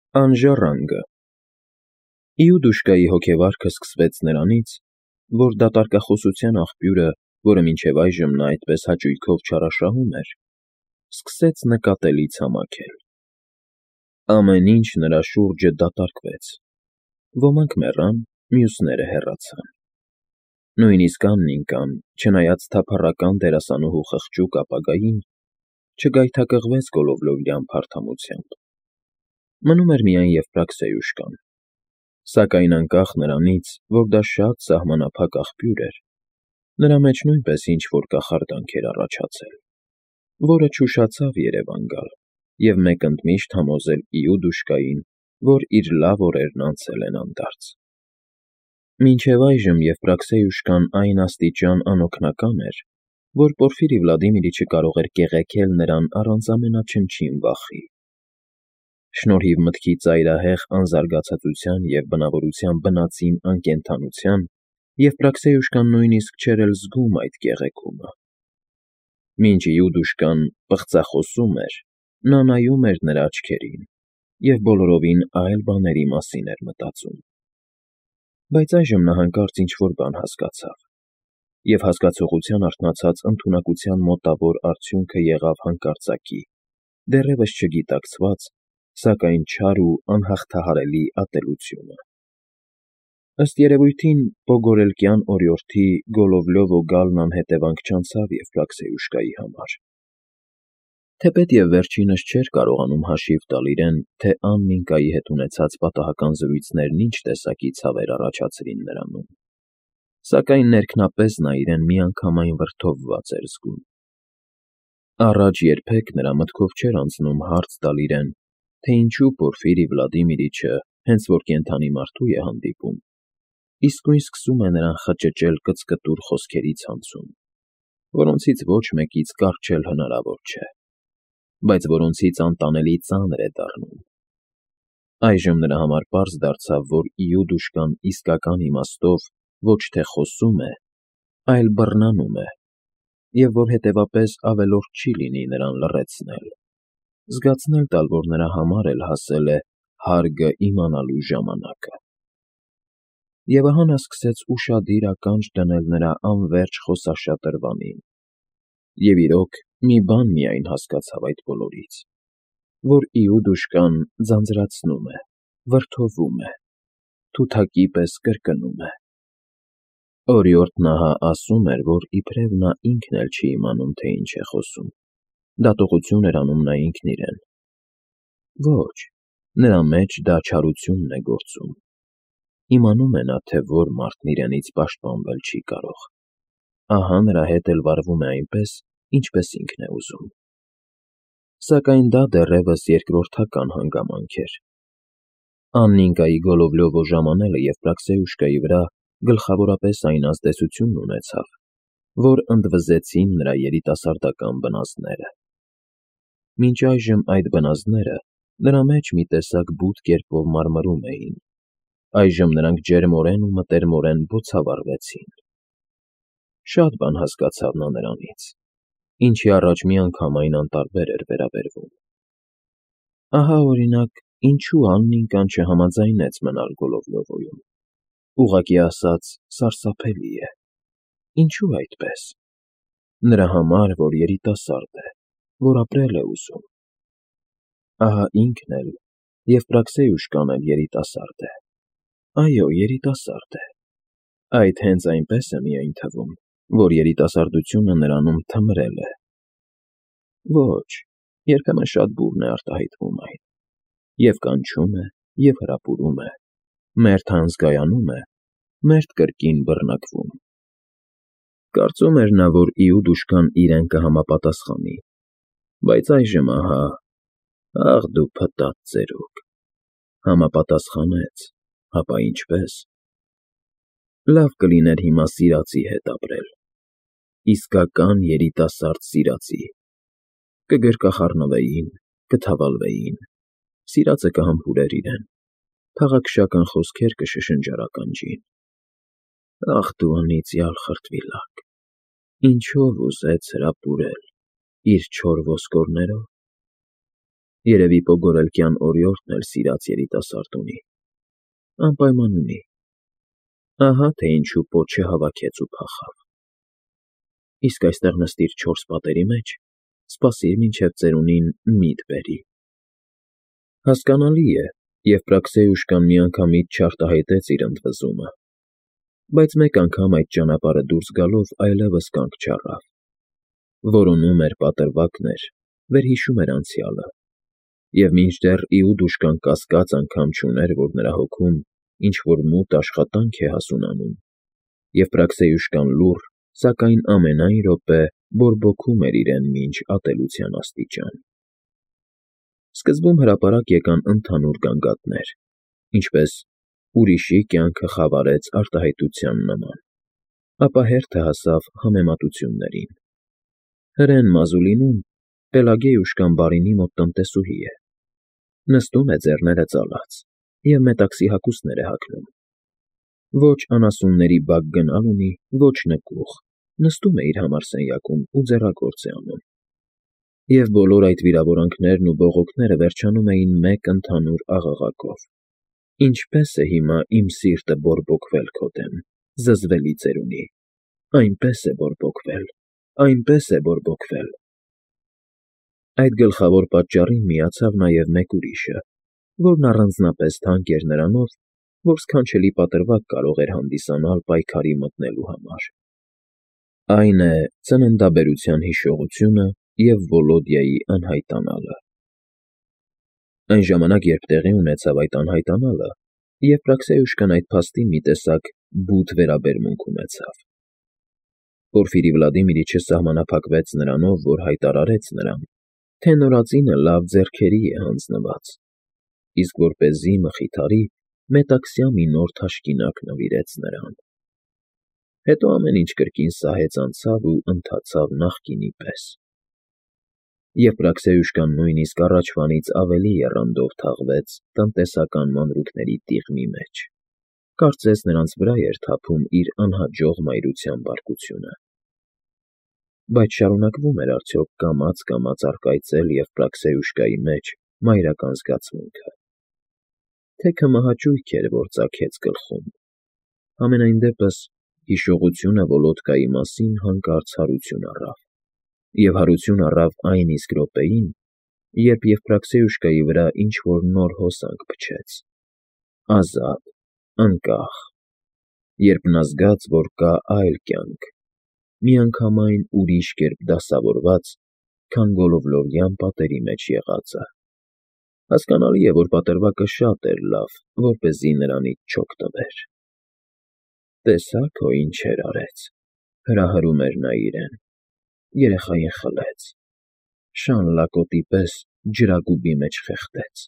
Անժառանգը Իուդուշկայի հոգեվարքը սկսվեց նրանից, որ դատարկախոսության աղբյուրը, որը մինչև այժմ նա այդպես հաճույքով չարաշահում էր, սկսեց նկատելի ցամաքել։ Ամեն ինչ նրա շուրջը դատարկվեց. ոմանք մեռան, մյուսները հեռացան։ Նույնիսկ Աննիկան, չնայած թափառական դերասանուհու խղճուկ ապագային, չգայթակղվեց Գոլովլովյան փարթամությամբ։ Մնում էր միայն Եվպրաքսիուշկան, սակայն անկախ նրանից, որ դա շատ սահմանափակ աղբյուր էր, նրա մեջ նույնպես ինչ-որ կախարդանք էր առաջացել, որը չուշացավ երևան գալ և մեկ ընդմիշտ համոզել Իուդուշկային, որ իր լավ օրերն անցել են հանդարտ։ Մինչև այժմ Եվպրաքսիուշկան այն աստիճան անօգնական էր, որ Պորֆիրի Վլադիմիրիչը կարող էր կեղեքել նրան առանց ամենաչնչին վախի։ Շնորհիվ մտքի ծայրահեղ անզարգացածության և բնավորության բնածին անկենդանության, Եվպրաքսիուշկան նույնիսկ չէր էլ զգում այդ կեղեքումը։ Մինչ Իուդուշկան պղծախոսում էր, նա նայում էր նրա աչքերին և բոլորովին այլ բաների մասին էր մտածում։ Բայց այժմ նա հանկարծ ինչ֊որ բան հասկացավ, և հասկացողության արթնացած ընդունակության մոտավոր արդյունքը եղավ հանկարծակի, դեռևս չգիտակցված, սակայն չար ու անհաղթահարելի ատելությունը։ Ըստ երևույթին, Պոգորելկյան օրիորդի Գոլովլյովո գալն անհետևանք չանցավ Եվպրաքսիուշկայի համար։ Թեպետև վերջինս չէր կարողանում հաշիվ տալ իրեն, թե Աննիկայի հետ ունեցած պատահական զրույցներն ինչ տեսակի ցավեր առաջացրին նրանում, սակայն ներքնապես նա իրեն միանգամայն վրդովված էր զգում։ Առաջ երբեք նրա մտքով չէր անցնում հարց տալ իրեն, թե ինչու Պորֆիրի Վլադիմիրիչը, հենց որ կենդանի մարդու է հանդիպում, իսկույն սկսում է նրան խճճել կծկտուր խոսքերի ցանցում, որոնցից ոչ մեկից կառչել հնարավոր չէ, բայց որոնցից անտանելի ծանր է դառնում։ Այժմ նրա համար պարզ դարձավ, որ Իուդուշկան իսկական իմաստով ոչ թե խոսում է, այլ բռնանում է, և որ հետևապես ավելորդ չի լինի նրան լռեցնել, զգացնել տալ, որ նրա համար էլ հասել է հարգը իմանալու ժամանակը։ Եվ ահա նա սկսեց ուշադիր ականջ դնել նրա անվերջ խոսաշատրվանին, և իրոք, մի բան միայն հասկացավ այդ բոլորից, որ Իուդուշկան ձանձրացնում է, վրդովում է, թութակի պես կրկնում է։ Օրիորդն ահա ասում էր, որ իբրև նա ինքն էլ չի իմանում, թե ինչ է խոսում, դատողություն էր անում նա ինքն իրեն։ Ոչ, նրա մեջ դա չարությունն է գործում։ Իմանում է նա, թե որ մարդն իրենից պաշտպանվել չի կարող։ Ահա նրա հետ էլ վարվում է այնպես, ինչպես ինքն է ուզում։ Սակայն դա դեռևս երկրորդական հանգամանք էր։ Աննիկայի Գոլովլյովո ժամանելը Եվպրաքսիուշկայի վրա գլխավորապես այն ազդեցությունն ունեցավ, որ ընդվզեցին նրա երիտասարդական բնազդները։ Մինչ այժմ այդ բնազդները նրա մեջ մի տեսակ բութ կերպով մարմրում էին, այժմ նրանք ջերմորեն ու մտերմորեն բոցավառվեցին։ Շատ բան հասկացավ նա նրանից, ինչի առաջ միանգամայն անտարբեր էր վերաբերվում։ Ահա, օրինակ, ինչու Աննիկան չհամաձայնեց մնալ Գոլովլյովոյում։ Ուղղակի ասած, սարսափելի է։ Ինչու այդպես։ Նրա համար, որ երիտասարդ է, որ ապրել է ուզում։ Ահա ինքն էլ, Եվպրաքսիուշկան էլ երիտասարդ է։ Այո, երիտասարդ է։ Այդ հենց այնպես է միայն թվում, որ երիտասարդությունը նրանում թմրել է։ Ոչ, երբեմն շատ բուռն է արտահայտվում այն, և կանչում է, և հրապուրում է, մերթ անզգայանում է, մերթ կրկին բռնակվում։ Կարծում էր նա, որ Իուդուշկան իրեն կհամապատասխանի, բայց այժմ ահա, ախ դու փտատ ծերուկ, համապատասխանեց, հապա ինչպե՞ս։ Լավ կլիներ հիմա սիրածի հետ ապրել, իսկական երիտասարդ սիրածի, կգրկախառնվեին, կթավալվեին, սիրածը կհամբուրեր իրեն, փաղաքշական խոսքեր կշշնջար ականջին։ Ախ դու անիծյալ խրտվիլակ, ինչո՞վ ուզեց հրապուրել իր չոր ոսկորներով։ Երևի Պոգորելկյան օրիորդն էլ սիրած երիտասարդ ունի։ Անպայման ունի։ Ահա թե ինչու պոտ չհավաքեց ու փախավ։ Իսկ այստեղ նստիր 4 պատերի մեջ, սպասիր մինչև ծերունին միտ բերի։ Հասկանալի է, և Պրաքսեյուշկան միանգամից չարտահայտեց իր ընդվզումը, բայց մեկ անգամ այդ ճանապարհը դուրս գալով այլևս կանգ չառավ։ Որոնում էր պատրվակներ, վերհիշում էր անցյալը, և մինչդեռ Իուդուշկան կասկած անգամ չուներ, որ նրա հոգում ինչ-որ մութ աշխատանք է հասունանում, և Պրաքսեյուշկան լուռ, սակայն ամենայն րոպե բորբոքում էր իրեն մինչ ատելության աստիճան։ Սկզբում հրապարակ եկան ընդհանուր գանգատներ, ինչպես ուրիշի կյանքը խավարեց արտահայտության նման, ապա հերթը հասավ համեմատություններին։ Հրեն Մազուլինում Պելագեյուշկան բարինի մոտ տնտեսուհի է, նստում է ձեռները ծալած և մետաքսի հագուստներ է հագնում, ոչ անասունների բակ գնալ ունի, ոչ նկուղ, նստում է իր համար սենյակում ու ձեռագործ է անում։ Եվ բոլոր այդ վիրավորանքներն ու բողոքները վերջանում էին մեկ ընդհանուր աղաղակով. «Ինչպե՞ս է հիմա իմ սիրտը բորբոքվել քո դեմ, զզվելի ծերունի, այնպես է բորբոքվել, այնպես է բորբոքվել»։ Այդ գլխավոր պատճառին միացավ նաև մեկ ուրիշը, որն առանձնապես թանկ էր նրանով, որ սքանչելի պատրվակ կարող էր հանդիսանալ պայքարի մտնելու համար։ Այն է ծննդաբերության հիշողությունը և Վոլոդյայի անհայտանալը։ Այն ժամանակ, երբ տեղի ունեցավ այդ անհայտանալը, և Պրաքսեյուշկան այդ փաստին մի տեսակ բութ վերաբերմունք ունեցավ։ Պորֆիրի Վլադիմիրիչը սահմանափակվեց նրանով, որ հայտարարեց նրան, թե նորածինը լավ ձեռքերի է հանձնված, իսկ որպեսզի մխիթարի, մետաքսյա մի նոր թաշկինակ նվիրեց նրան։ Հետո ամեն ինչ կրկին սահեց անցավ ու ընթացավ նախկինի պես։ Եվ Պրաքսեյուշկան նույնիսկ առաջվանից ավելի եռանդով թաղվեց տնտեսական մանրուքների տիղմի մեջ, կարծես նրանց վրա էր թափում իր անհաջող մայրության բարկությունը։ Բայց շարունակվում էր արդյոք կամաց առկայծել և Պրաքսեյուշկայի մեջ մայրական զգացմունքը, թե քմահաճույք էր, որ ծագեց գլխում։ Համենայն դեպս, հիշողությունը Վոլոդկայի մասին հանկարծ հարություն առավ, և հարություն առավ այն իսկ րոպեին, երբ Եվպրաքսեյուշկայի վրա ինչ-որ նոր հոսանք փչեց, ազատ, անկախ, երբ նա զգաց, որ կա այլ կյանք, միանգամայն ուրիշ կերպ դասավորված, քան գոլորվլովյան պատերի մեջ եղածը։ Հասկանալի է, որ պատրվակը շատ էր լավ, որպեսզի նրանից չօգտվեր։ Տեսա՞ք, հո ինչեր արեց, հրահրում էր նա իրեն, երեխային խլեց, շան լակոտի պես ջրագուբի մեջ խեղդեց։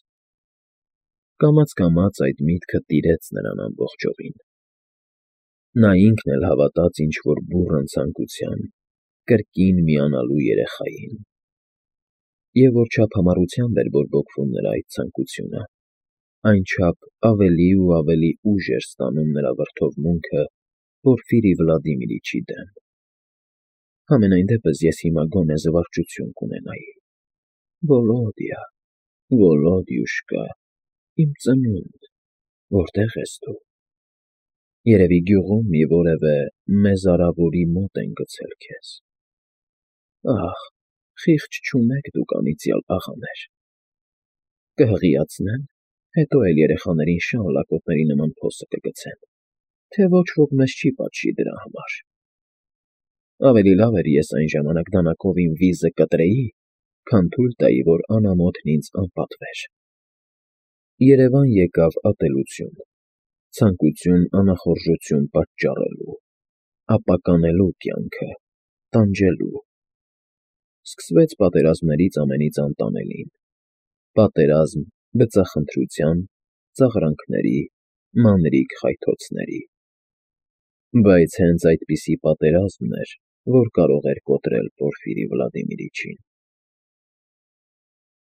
Կամաց այդ միտքը տիրեց նրան ամբողջովին։ Նա ինքն էլ հավատաց ինչ-որ բուռն ցանկության, կրկին միանալու երեխային։ Եվ որչափ համառությամբ էր բորբոքվում նրա այդ ցանկությունը, այնչափ ավելի ու ավելի ուժ էր ստանում նրա վրդովմունքը Պորֆիրի Վլադիմիրիչի դեմ։ Համենայն դեպս ես հիմա գոնե զվարճություն կունենայի։ Վոլոդյա, Վոլոդյուշկա, իմ ծնունդ, որտե՞ղ ես դու։ Երևի գյուղում մի որևէ մեզարավորի մոտ են գցել քեզ։ Ախ, խիղճ չունեք դուք անիծյալ աղաներ։ Կհղիացնե՞ն, հետո էլ երեխաներին շան լակոտների նման փոսը կգցեն, թե ոչ ոք մեզ չի պատժի դրա համար։ Ավելի լավ էր ես այն ժամանակ դանակով իմ վիզը կտրեի, քան թույլ տայի, որ անամոթն ինձ անպատվեր։ Երևան եկավ ատելություն, ցանկություն անախորժություն պատճառելու, ապականելու կյանքը, տանջելու։ Սկսվեց պատերազմներից ամենից անտանելին, պատերազմ բծախնդրության, ծաղրանքների, մանրիկ խայթոցների։ Բայց հենց այդպիսի պատերազմն էր, որ կարող էր կոտրել Պորֆիրի Վլադիմիրիչին։